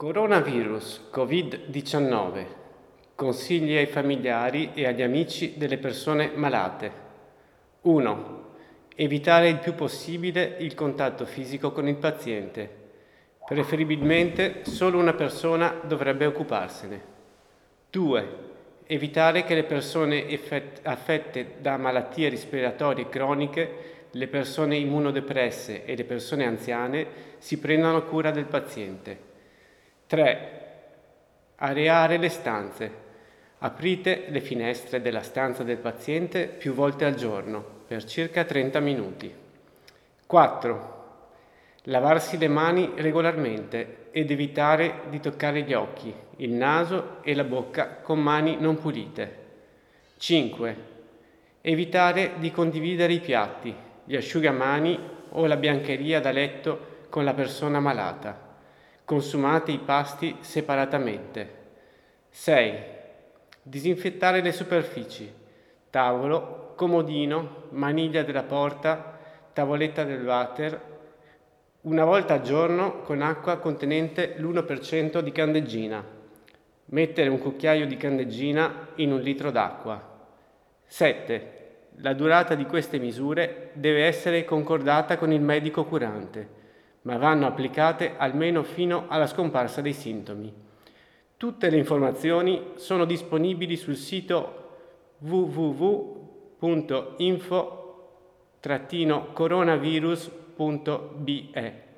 Coronavirus Covid-19. Consigli ai familiari e agli amici delle persone malate. 1. Evitare il più possibile il contatto fisico con il paziente. Preferibilmente solo una persona dovrebbe occuparsene. 2. Evitare che le persone affette da malattie respiratorie croniche, le persone immunodepresse e le persone anziane si prendano cura del paziente. 3. Areare le stanze. Aprite le finestre della stanza del paziente più volte al giorno, per circa 30 minuti. 4. Lavarsi le mani regolarmente ed evitare di toccare gli occhi, il naso e la bocca con mani non pulite. 5. Evitare di condividere i piatti, gli asciugamani o la biancheria da letto con la persona malata. Consumate i pasti separatamente. 6. Disinfettare le superfici, tavolo, comodino, maniglia della porta, tavoletta del water, una volta al giorno con acqua contenente l'1% di candeggina. Mettere un cucchiaio di candeggina in 1 litro d'acqua. 7. La durata di queste misure deve essere concordata con il medico curante, ma vanno applicate almeno fino alla scomparsa dei sintomi. Tutte le informazioni sono disponibili sul sito www.info-coronavirus.be.